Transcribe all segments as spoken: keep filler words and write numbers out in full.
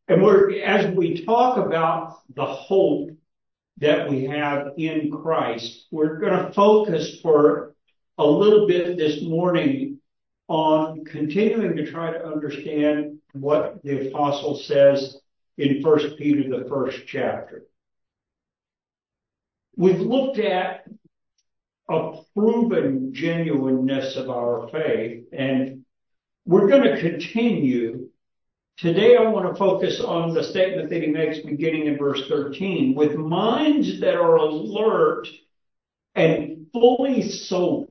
And we're, as we talk about the hope that we have in Christ, we're going to focus for a little bit this morning on continuing to try to understand what the apostle says in First Peter, the first chapter. We've looked at a proven genuineness of our faith, and we're going to continue. Today I want to focus on the statement that he makes beginning in verse thirteen. With minds that are alert and fully sober,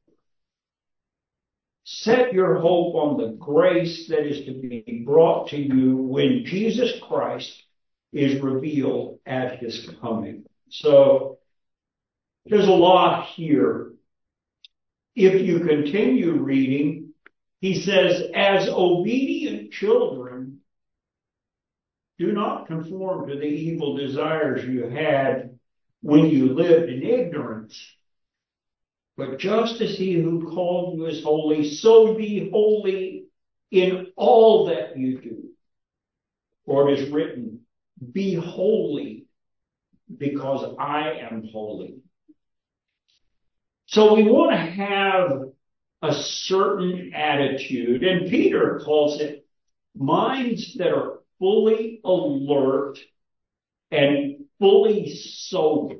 set your hope on the grace that is to be brought to you when Jesus Christ is revealed at his coming. So there's a lot here. If you continue reading, he says, as obedient children, do not conform to the evil desires you had when you lived in ignorance. But just as he who called you is holy, so be holy in all that you do. For it is written, be holy because I am holy. So we want to have a certain attitude, and Peter calls it minds that are fully alert and fully sober.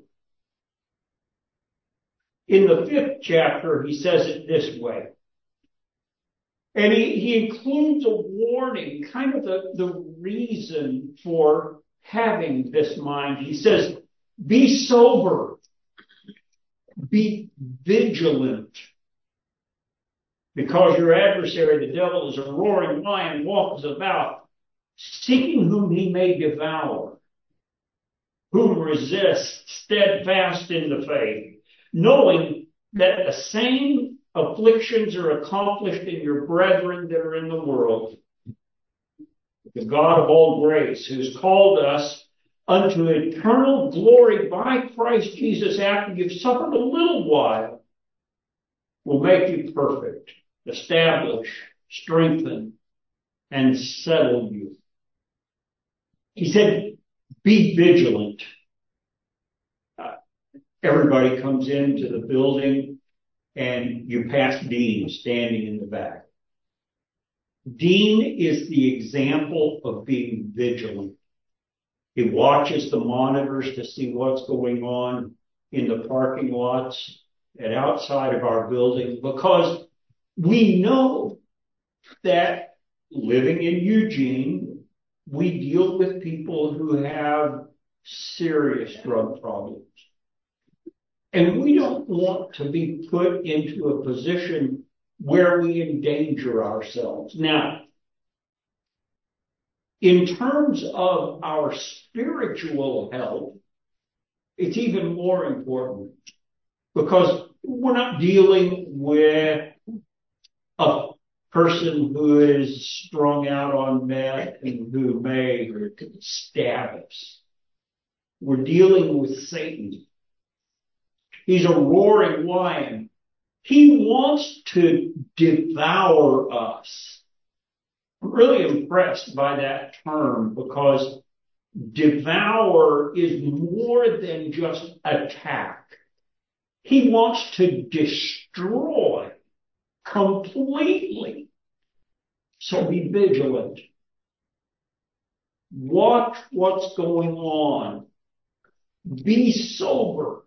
In the fifth chapter, he says it this way. And he, he includes a warning, kind of the, the reason for having this mind. He says, be sober, be vigilant, because your adversary, the devil, is a roaring lion, walks about, seeking whom he may devour, whom resist, steadfast in the faith, knowing that the same afflictions are accomplished in your brethren that are in the world. The God of all grace, who's called us unto eternal glory by Christ Jesus, after you've suffered a little while, will make you perfect, establish, strengthen, and settle you. He said, be vigilant. Uh, everybody comes into the building and you pass Dean standing in the back. Dean is the example of being vigilant. He watches the monitors to see what's going on in the parking lots and outside of our building, because we know that living in Eugene, we deal with people who have serious drug problems. And we don't want to be put into a position where we endanger ourselves. Now, in terms of our spiritual health, it's even more important, because we're not dealing with a person who is strung out on meth and who may stab us. We're dealing with Satan. He's a roaring lion. He wants to devour us. I'm really impressed by that term, because devour is more than just attack. He wants to destroy completely. So be vigilant. Watch what's going on. Be sober.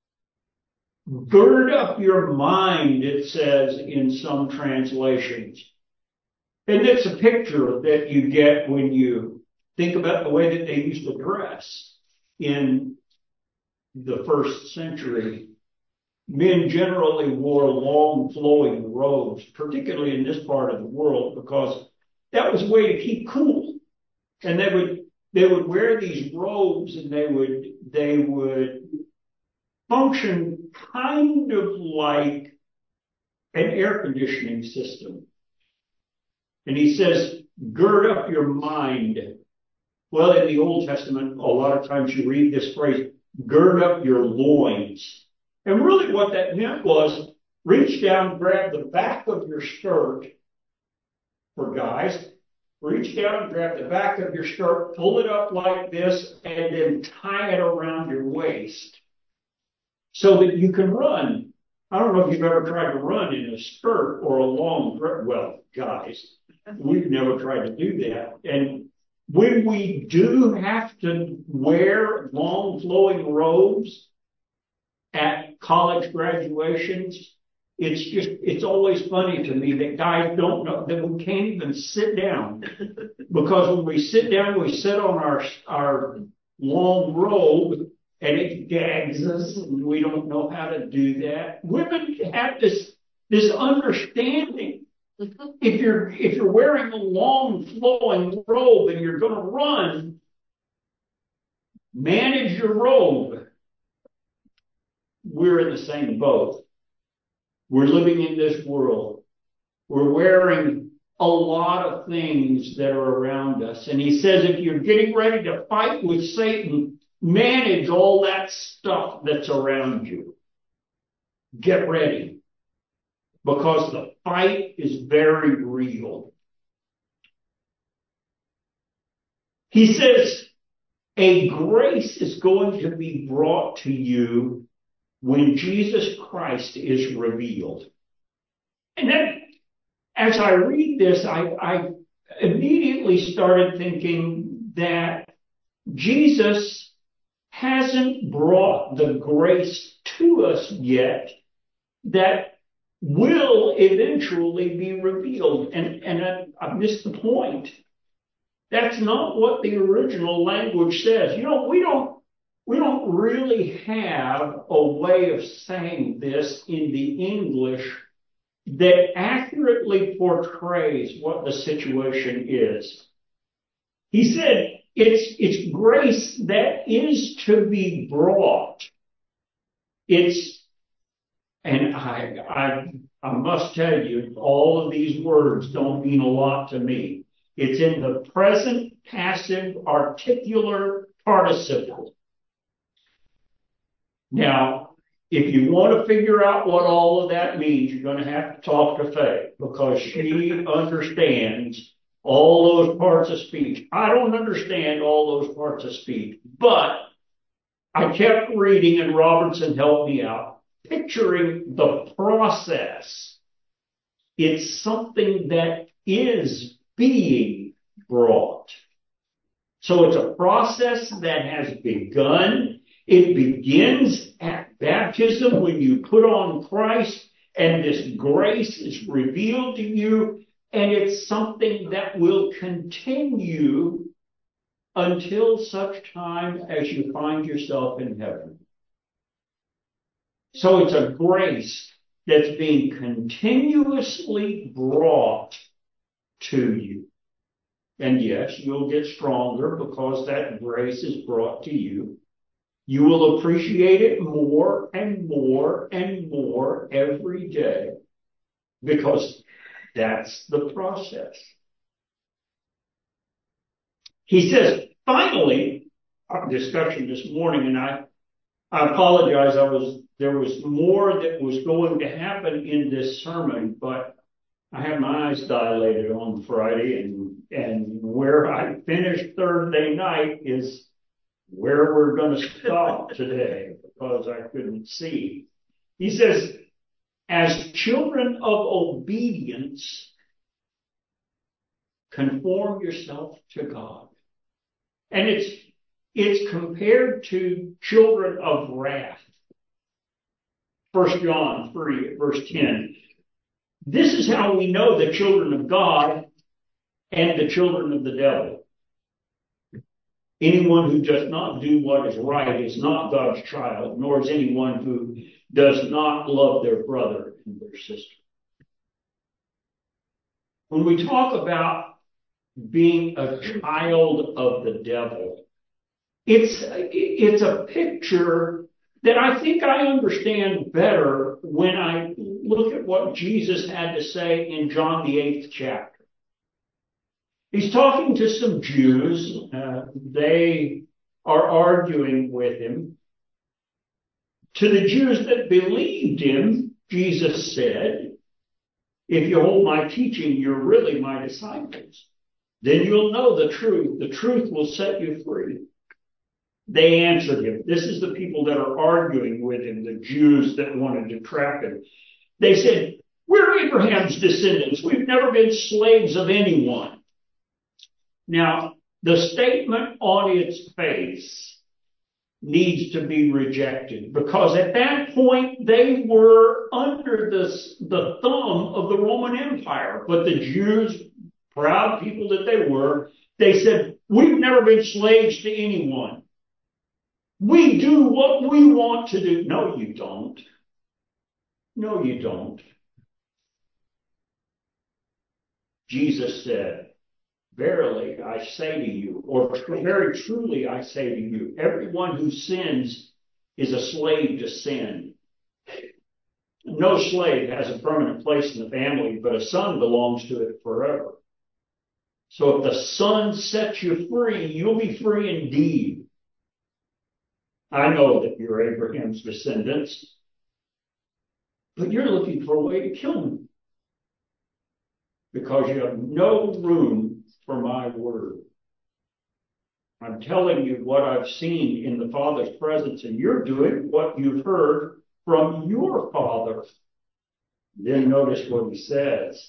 Gird up your mind, it says in some translations. And it's a picture that you get when you think about the way that they used to dress in the first century. Men generally wore long flowing robes, particularly in this part of the world, because that was a way to keep cool. And they would they would wear these robes, and they would they would function kind of like an air conditioning system. And he says, gird up your mind. Well, in the Old Testament, a lot of times you read this phrase, gird up your loins. And really what that meant was reach down, grab the back of your skirt for guys, reach down, grab the back of your skirt, pull it up like this, and then tie it around your waist so that you can run. I don't know if you've ever tried to run in a skirt or a long dress. Well, guys, we've never tried to do that. And when we do have to wear long flowing robes at college graduations, it's just, it's always funny to me that guys don't know that we can't even sit down, because when we sit down, we sit on our, our long robe and it gags us and we don't know how to do that. Women have this, this understanding. If you're, if you're wearing a long flowing robe and you're going to run, manage your robe. We're in the same boat. We're living in this world. We're wearing a lot of things that are around us. And he says, if you're getting ready to fight with Satan, manage all that stuff that's around you. Get ready. Because the fight is very real. He says, a grace is going to be brought to you when Jesus Christ is revealed. And then, as I read this, I, I immediately started thinking that Jesus hasn't brought the grace to us yet that will eventually be revealed. And, and I, I missed the point. That's not what the original language says. You know, we don't We don't really have a way of saying this in the English that accurately portrays what the situation is. He said it's, it's grace that is to be brought. It's, and I, I, I must tell you, all of these words don't mean a lot to me. It's in the present passive articular participle. Now, if you want to figure out what all of that means, you're going to have to talk to Faye, because she understands all those parts of speech. I don't understand all those parts of speech, but I kept reading, and Robertson helped me out, picturing the process. It's something that is being brought. So it's a process that has begun. It begins at baptism when you put on Christ and this grace is revealed to you, and it's something that will continue until such time as you find yourself in heaven. So it's a grace that's being continuously brought to you. And yes, you'll get stronger because that grace is brought to you. You will appreciate it more and more and more every day, because that's the process. He says, finally, our discussion this morning, and I, I apologize, I was, there was more that was going to happen in this sermon, but I had my eyes dilated on Friday, and, and where I finished Thursday night is where we're going to stop today, because I couldn't see. He says, as children of obedience, conform yourself to God. And it's, it's compared to children of wrath. First John three, verse ten. This is how we know the children of God and the children of the devil. Anyone who does not do what is right is not God's child, nor is anyone who does not love their brother and their sister. When we talk about being a child of the devil, it's, it's a picture that I think I understand better when I look at what Jesus had to say in John the eighth chapter. He's talking to some Jews. Uh, they are arguing with him. To the Jews that believed him, Jesus said, if you hold my teaching, you're really my disciples. Then you'll know the truth. The truth will set you free. They answered him. This is the people that are arguing with him, the Jews that wanted to trap him. They said, we're Abraham's descendants. We've never been slaves of anyone. Now, the statement on its face needs to be rejected, because at that point they were under this, the thumb of the Roman Empire. But the Jews, proud people that they were, they said, we've never been slaves to anyone. We do what we want to do. No, you don't. No, you don't. Jesus said, verily I say to you, or very truly I say to you, everyone who sins is a slave to sin. No slave has a permanent place in the family, but a son belongs to it forever. So if the Son sets you free, you'll be free indeed. I know that you're Abraham's descendants, but you're looking for a way to kill me, because you have no room for my word. I'm telling you what I've seen in the Father's presence, and you're doing what you've heard from your father. Then notice what he says.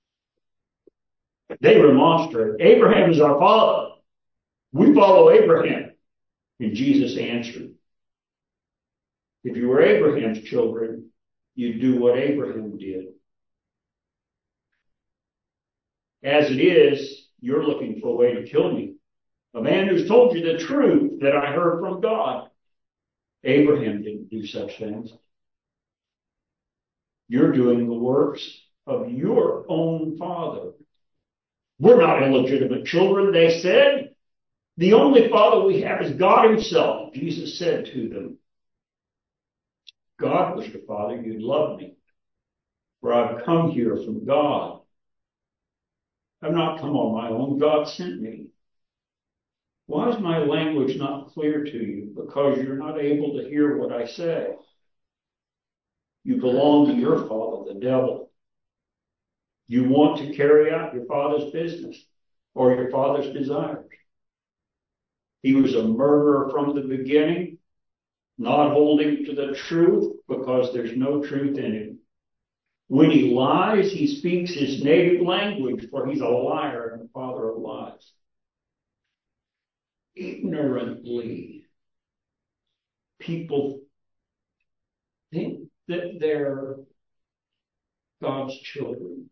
They remonstrate. Abraham is our father. We follow Abraham. And Jesus answered, if you were Abraham's children, you'd do what Abraham did. As it is, you're looking for a way to kill me, a man who's told you the truth that I heard from God. Abraham didn't do such things. You're doing the works of your own father. We're not illegitimate children, they said. The only father we have is God himself. Jesus said to them, God was your father, you'd love me, for I've come here from God. I've not come on my own. God sent me. Why is my language not clear to you? Because you're not able to hear what I say. You belong to your father, the devil. You want to carry out your father's business or your father's desires. He was a murderer from the beginning, not holding to the truth because there's no truth in him. When he lies, he speaks his native language, for he's a liar and the father of lies. Ignorantly, people think that they're God's children.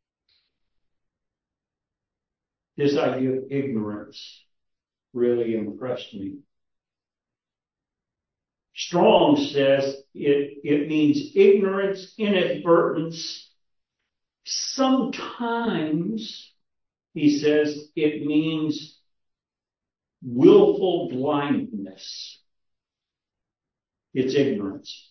This idea of ignorance really impressed me. Strong says it, it means ignorance, inadvertence. Sometimes, he says, it means willful blindness. It's ignorance.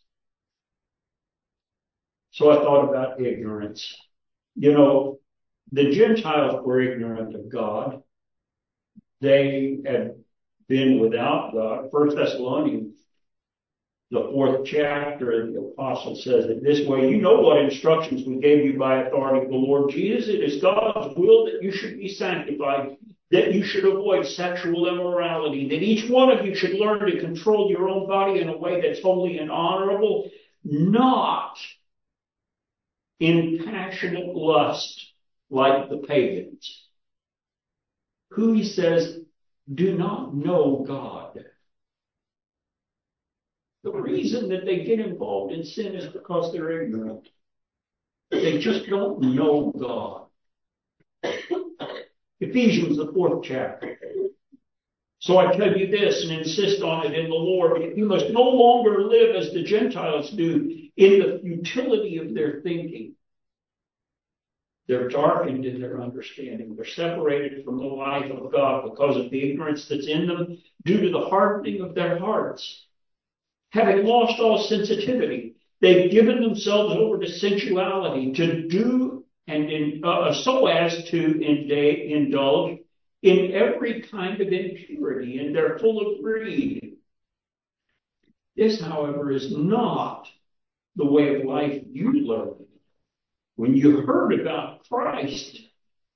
So I thought about ignorance. You know, the Gentiles were ignorant of God. They had been without God. First Thessalonians, the fourth chapter, the apostle says it this way, you know what instructions we gave you by authority of the Lord Jesus. It is God's will that you should be sanctified, that you should avoid sexual immorality, that each one of you should learn to control your own body in a way that's holy and honorable, not in passionate lust like the pagans, who, he says, do not know God. The reason that they get involved in sin is because they're ignorant. They just don't know God. Ephesians, the fourth chapter. So I tell you this and insist on it in the Lord. You must no longer live as the Gentiles do in the futility of their thinking. They're darkened in their understanding. They're separated from the life of God because of the ignorance that's in them due to the hardening of their hearts. Having lost all sensitivity, they've given themselves over to sensuality, to do and in, uh, so as to indulge in every kind of impurity, and they're full of greed. This, however, is not the way of life you learned when you heard about Christ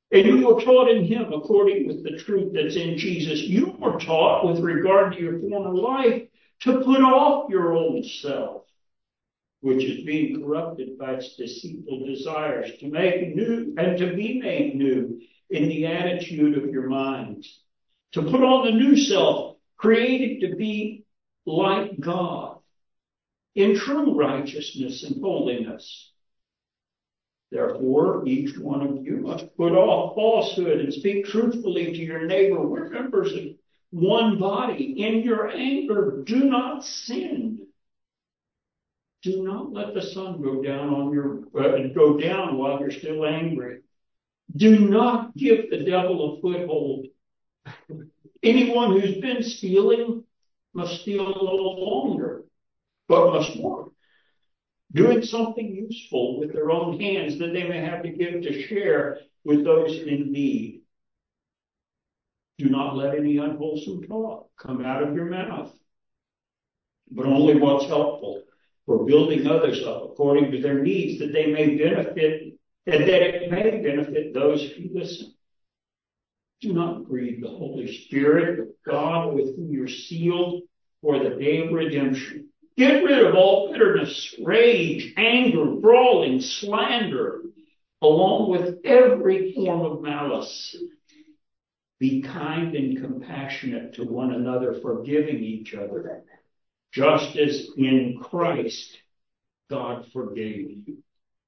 And you were taught in him according with the truth that's in Jesus. You were taught with regard to your former life to put off your old self, which is being corrupted by its deceitful desires, to make new and to be made new in the attitude of your minds, to put on the new self, created to be like God in true righteousness and holiness. Therefore, each one of you must put off falsehood and speak truthfully to your neighbor. We're members of one body. In your anger, do not sin. Do not let the sun go down on your uh, go down while you're still angry. Do not give the devil a foothold. Anyone who's been stealing must steal a little longer, but must work, doing something useful with their own hands that they may have to give to share with those in need. Do not let any unwholesome talk come out of your mouth, but only what's helpful for building others up according to their needs, that they may benefit, and that it may benefit those who listen. Do not grieve the Holy Spirit of God, with whom you're sealed for the day of redemption. Get rid of all bitterness, rage, anger, brawling, slander, along with every form of malice. Be kind and compassionate to one another, forgiving each other, just as in Christ God forgave you.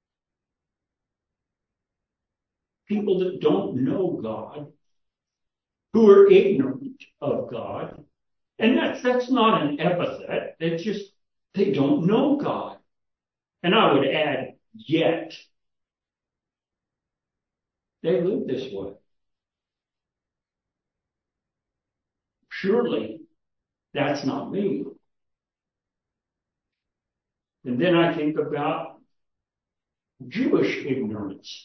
People that don't know God, who are ignorant of God, and that's that's not an epithet. It's just they don't know God. And I would add, yet they live this way. Surely that's not me. And then I think about Jewish ignorance.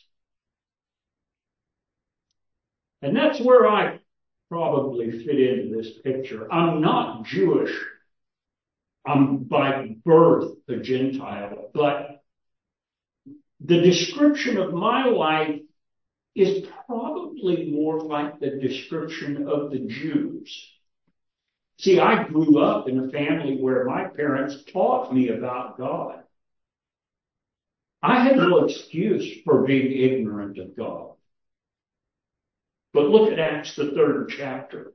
And that's where I probably fit into this picture. I'm not Jewish. I'm by birth a Gentile, but the description of my life is probably more like the description of the Jews. See, I grew up in a family where my parents taught me about God. I had no excuse for being ignorant of God. But look at Acts, the third chapter.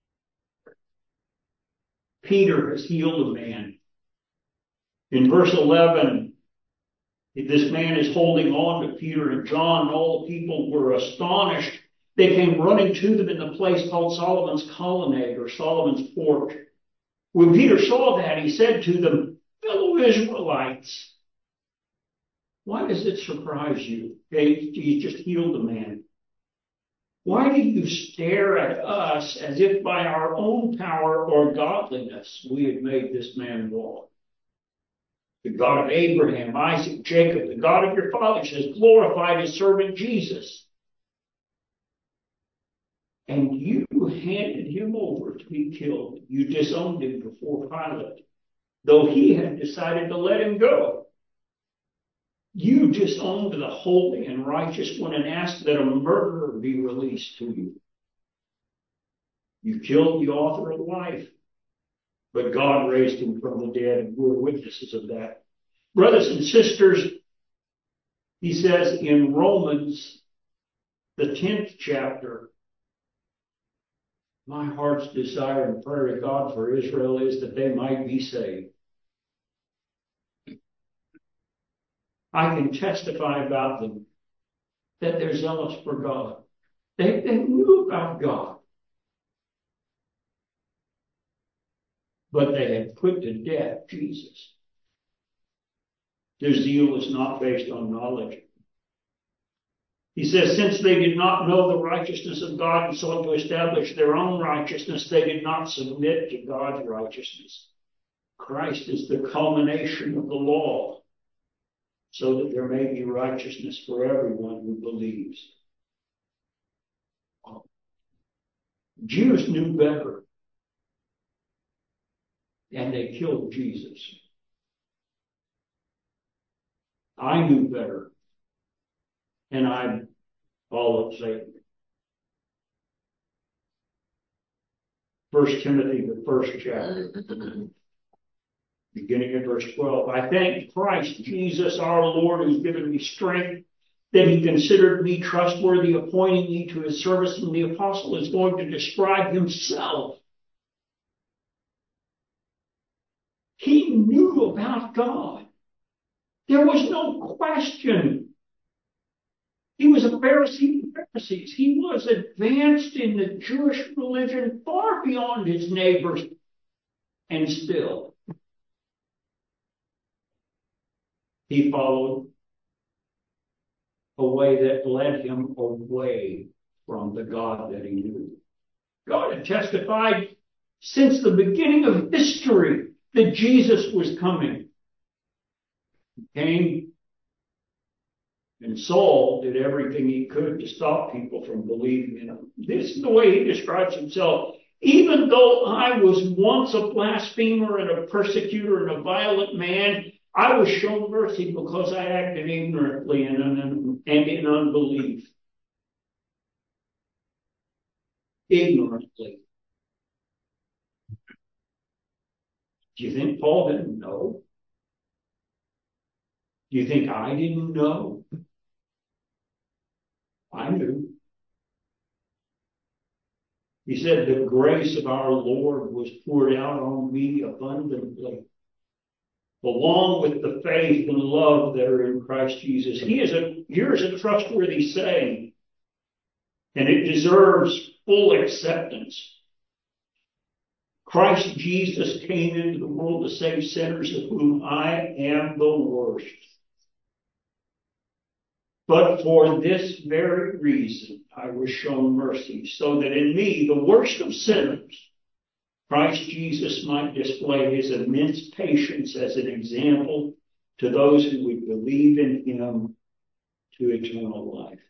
Peter has healed a man. In verse eleven, this man is holding on to Peter and John, and all the people were astonished. They came running to them in the place called Solomon's Colonnade, or Solomon's Porch. When Peter saw that, he said to them, fellow Israelites, why does it surprise you? Okay, he just healed a man. Why do you stare at us as if by our own power or godliness we had made this man walk? The God of Abraham, Isaac, Jacob, the God of your fathers has glorified his servant Jesus. And you handed him over to be killed. You disowned him before Pilate, though he had decided to let him go. You disowned the holy and righteous one and asked that a murderer be released to you. You killed the author of life, but God raised him from the dead, and we're witnesses of that. Brothers and sisters, he says in Romans, the tenth chapter, my heart's desire and prayer to God for Israel is that they might be saved. I can testify about them that they're zealous for God. They, they knew about God, but they had put to death Jesus. Their zeal is not based on knowledge. He says, since they did not know the righteousness of God and sought to establish their own righteousness, they did not submit to God's righteousness. Christ is the culmination of the law, so that there may be righteousness for everyone who believes. Jews knew better, and they killed Jesus. I knew better, and I followed Satan. First Timothy, the first chapter, beginning at verse twelve. I thank Christ Jesus our Lord, who's given me strength, that he considered me trustworthy, appointing me to his service. And the apostle is going to describe himself. He knew about God. There was no question. He was a Pharisee of Pharisees. He was advanced in the Jewish religion far beyond his neighbors. And still, he followed a way that led him away from the God that he knew. God had testified since the beginning of history that Jesus was coming. He came, and Saul did everything he could to stop people from believing in him. This is the way he describes himself. Even though I was once a blasphemer and a persecutor and a violent man, I was shown mercy because I acted ignorantly and, and in unbelief. Ignorantly. Do you think Paul didn't know? Do you think I didn't know? I knew. He said, the grace of our Lord was poured out on me abundantly, along with the faith and love that are in Christ Jesus. He is a, here's a trustworthy saying, and it deserves full acceptance. Christ Jesus came into the world to save sinners, of whom I am the worst. But for this very reason I was shown mercy, so that in me, the worst of sinners, Christ Jesus might display his immense patience as an example to those who would believe in him to eternal life.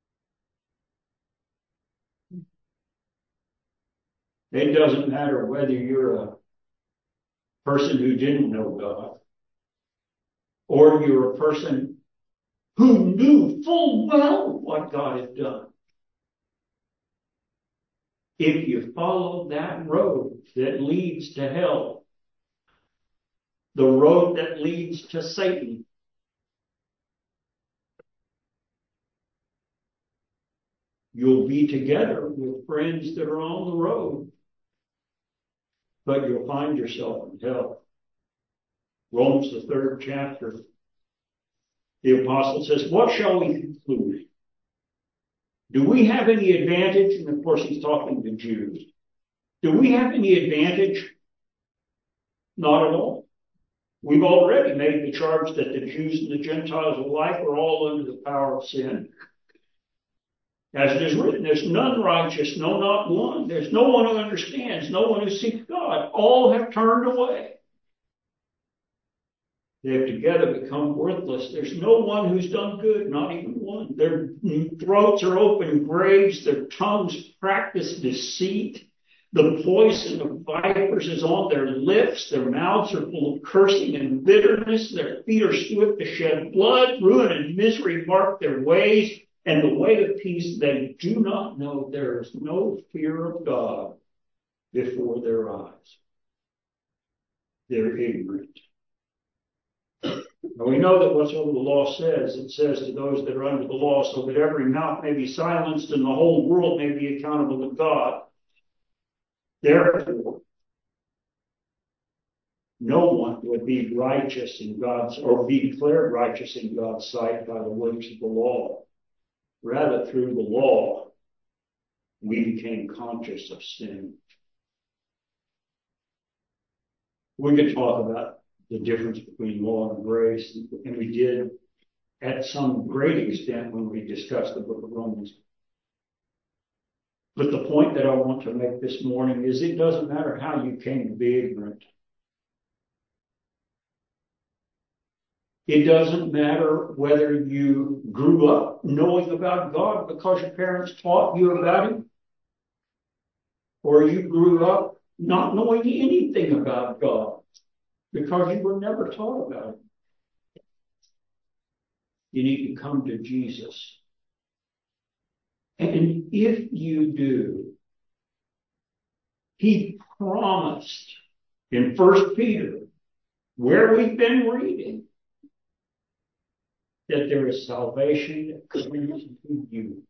It doesn't matter whether you're a person who didn't know God, or you're a person who knew full well what God had done. If you follow that road that leads to hell, the road that leads to Satan, you'll be together with friends that are on the road, but you'll find yourself in hell. Romans, the third chapter, the apostle says, what shall we conclude? Do we have any advantage? And of course, he's talking to Jews. Do we have any advantage? Not at all. We've already made the charge that the Jews and the Gentiles alike are all under the power of sin. As it is written, there's none righteous, no, not one. There's no one who understands, no one who seeks God. All have turned away. They have together become worthless. There's no one who's done good, not even one. Their throats are open graves. Their tongues practice deceit. The poison of vipers is on their lips. Their mouths are full of cursing and bitterness. Their feet are swift to shed blood. Ruin and misery mark their ways. And the way of peace they do not know. There is no fear of God before their eyes. They're ignorant. Now we know that whatsoever the law says, it says to those that are under the law, so that every mouth may be silenced and the whole world may be accountable to God. Therefore, no one would be righteous in God's, or be declared righteous in God's sight by the works of the law. Rather, through the law, we became conscious of sin. We could talk about the difference between law and grace, and we did at some great extent when we discussed the book of Romans. But the point that I want to make this morning is it doesn't matter how you came to be ignorant. It doesn't matter whether you grew up knowing about God because your parents taught you about Him, or you grew up not knowing anything about God because you were never taught about Him. You need to come to Jesus. And if you do, He promised in First Peter, where we've been reading, that there is salvation that comes to you.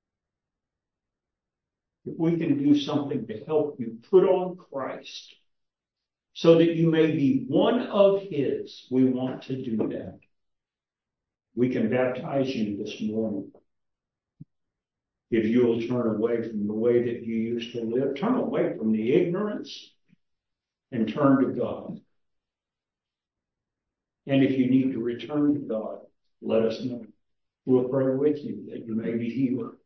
If we can do something to help you put on Christ so that you may be one of His, we want to do that. We can baptize you this morning. If you will turn away from the way that you used to live, turn away from the ignorance and turn to God. And if you need to return to God, let us know. We'll pray with you that you may be healed.